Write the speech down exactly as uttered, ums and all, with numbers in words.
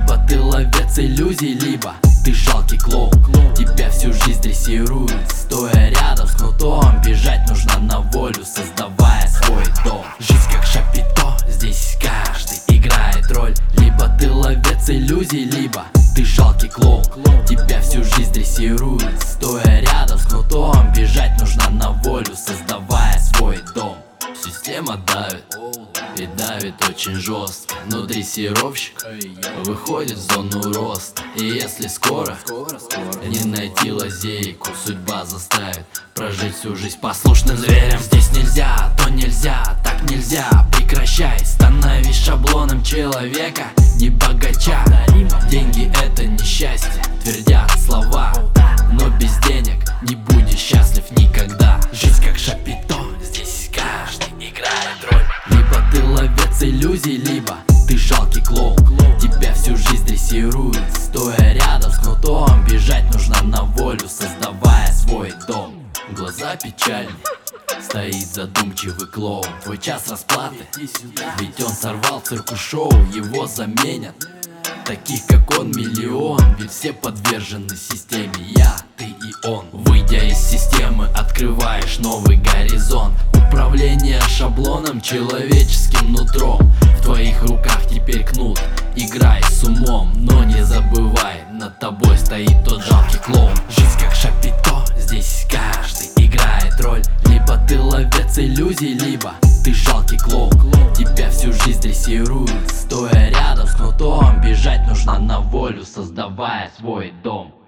Либо ты ловец иллюзий, либо ты жалкий клоун. Тебя всю жизнь дрессируют, стоя рядом с кнутом. Бежать нужно на волю, создавая свой дом. Жизнь как шапито, здесь каждый играет роль. Либо ты ловец иллюзий, либо ты жалкий клоун. Тебя всю жизнь дрессируют, стоя рядом с кнутом. Бежать нужно на волю, создавая свой дом. Система давит и давит очень жестко, но дрессировщик выходит в зону роста. И если скоро не найти лазейку, судьба заставит прожить всю жизнь послушным зверем. Здесь нельзя, то нельзя, так нельзя. Прекращай, становись шаблоном человека, не богача. Деньги — это несчастье, твердят слова, но без денег не будешь счастлив никогда. Жизнь как шапито, здесь каждый играет роль. Либо ты ловец иллюзий, либо ты жалкий клоун. Тебя всю жизнь дрессируют, стоя рядом с кнутом. Бежать нужно на волю, создавая свой дом. Глаза печальны, стоит задумчивый клоун. Твой час расплаты, ведь он сорвал цирку-шоу. Его заменят таких как он миллион, ведь все подвержены системе. Я, ты и он. Выйдя из системы, открываешь новый горизонт. Управление шаблоном, человеческим нутром. В твоих руках теперь кнут, играй с умом. Но не забывай, над тобой стоит тот жалкий клоун. Жизнь как шапито, здесь каждый играет роль. Либо ты ловец иллюзий, либо ты жалкий клоун. Тебя всю жизнь дрессируют, стоя рядом с кнутом. Бежать нужно на волю, создавая свой дом.